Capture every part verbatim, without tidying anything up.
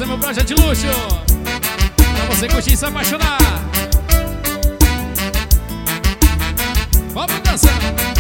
Esse é meu projeto de luxo, pra você curtir e se apaixonar. Vamos dançar.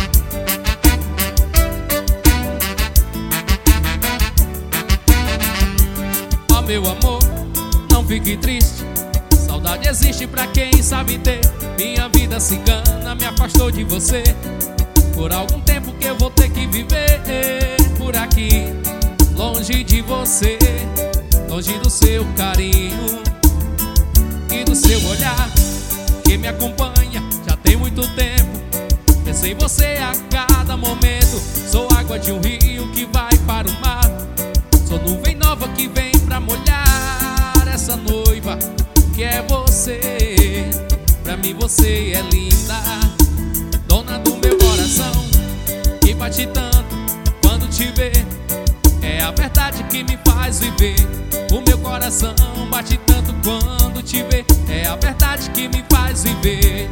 Ó oh, meu amor, não fique triste. Saudade existe pra quem sabe ter. Minha vida cigana me afastou de você. Por algum tempo que eu vou ter que viver por aqui, longe de você, longe do seu carinho e do seu olhar que me acompanha já tem muito tempo. Penso em você a cada momento. Sou água de um rio que vai para o mar. Sou nuvem nova que vem pra molhar essa noiva que é você. Pra mim você é linda, dona do meu coração, que bate tanto quando te vê. É a verdade que me faz viver. O meu coração bate tanto quando te vê. É a verdade que me faz viver.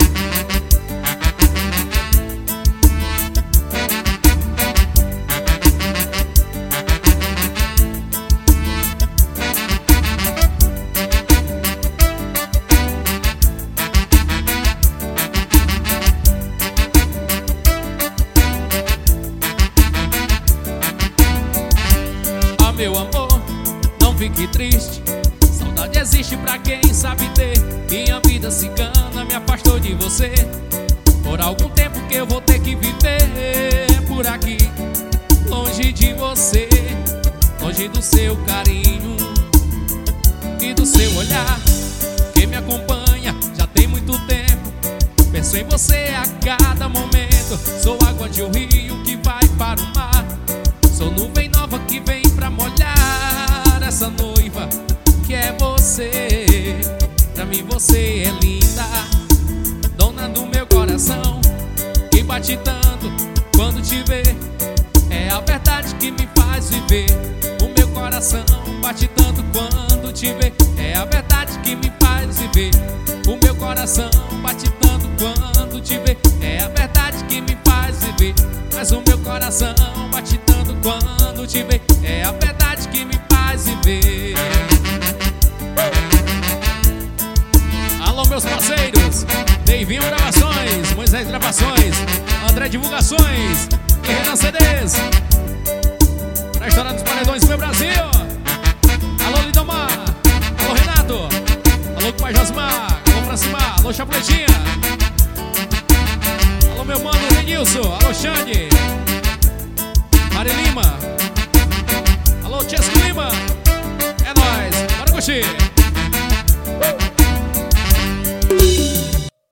Meu amor, não fique triste. Saudade existe pra quem sabe ter. Minha vida cigana me afastou de você. Por algum tempo que eu vou ter que viver por aqui, longe de você, longe do seu carinho e do seu olhar que me acompanha já tem muito tempo. Penso em você a cada momento. Sou água de um rio que vai para o mar. Sou nuvem nova que vem pra molhar essa noiva que é você. Pra mim você é linda, dona do meu coração, que bate tanto quando te vê. É a verdade que me faz viver. O meu coração bate tanto quando te vê. É a verdade que me faz viver. O meu coração bate tanto quando te vê. É a verdade que me faz viver. Mas o meu coração bate tanto quando te vê. É a verdade que me faz viver. Alô meus parceiros, Deivinho Gravações, Moisés Gravações, André Divulgações e Renan C Ds. Pra estourar nos paredões, meu Brasil. Alô Lidomar, alô Renato, alô Pai Josmar, alô Francimar, alô Chapuletinha. Alô meu mano Renilson, alô Xande,